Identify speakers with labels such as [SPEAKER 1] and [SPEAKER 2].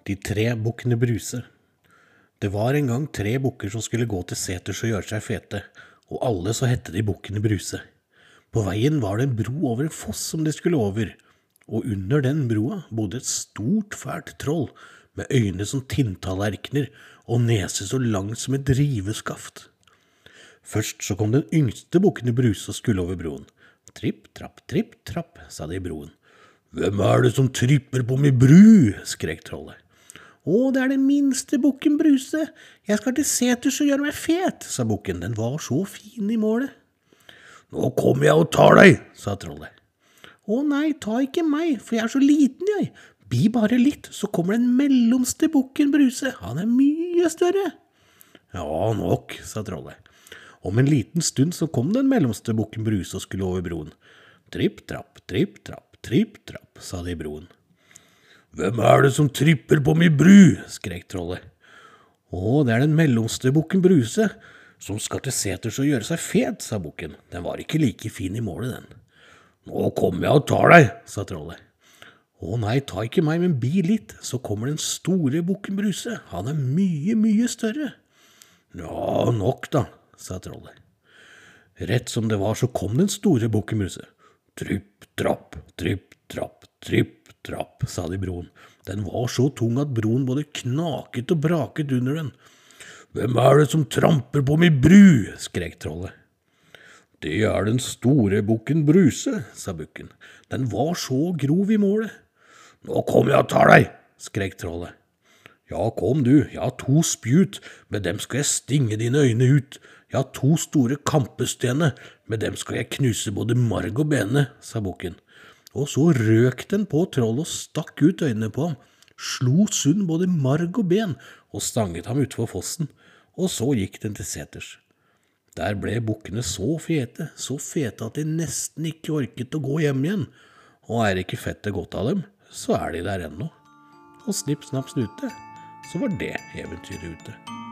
[SPEAKER 1] De 3 bukkene Bruse. Det var en gang 3 bukker som skulle gå til seters og gjøre seg fete, og alle så hette de bukkene Bruse. På veien var det en bro over en foss som de skulle over, og under den broa bodde et stort fælt troll, med øyne som tinntallerkener og nese så langt som et riveskaft. Først så kom den yngste bukkene Bruse og skulle over broen. Tripp, trapp, sa de i broen. «Hvem er det som tripper på min bru?» skrek trollet. «Å, det er den minste bukken Bruse. Jeg skal til seters og gjøre meg fet», sa bukken. Den var så fin i målet. «Nå kommer jeg og tar deg», sa trollet. «Å nei, ta ikke meg, for jeg er så liten jeg. Bi bare litt, så kommer den mellomste bukken Bruse. Han er mye større.» «Ja, nok», sa trollet. Om en liten stund så kom den mellomste bukken Bruse og skulle over broen. Tripp, trapp, sa de i broen. «Hvem er det som tripper på min bru?» skrek trollet. «Å, det er den mellomste bukken Bruse, som skal til seters og gjøre seg fet», sa bukken. Den var ikke like fin i målet, den. «Nå kommer jeg og tar deg», sa trollet. «Å nei, ta ikke meg, men bi litt, så kommer den store bukken Bruse. Han er mye, mye større.» «Ja, nok da», sa trollet. Rett som det var så kom den store bukken Bruse. Tripp, trapp, sa de i broen. Den var så tung at broen både knaket og braket under den. «Hvem er det som tramper på min bru?» skrek trollet. «Det er den store bukken Bruse», sa bukken. Den var så grov i målet. «Nå kommer jeg og tar deg», skrek trollet. «Ja, kom du, jeg har 2 spjut, med dem skal jeg stinge dine øyne ut. Jeg har 2 store kampestener, med dem skal jeg knuse både marg og bene», sa bukken. Og så røk den på trollet og stakk ut øynene på ham, slo sund både marg og ben, og stanget ham utfor fossen, og så gikk den til seters. Der ble bukkene så fete at de nesten ikke orket å gå hjem igjen, og er ikke fettet godt av dem, så er de der ennå. Og snipp, snapp, snute, så var det eventyret ute.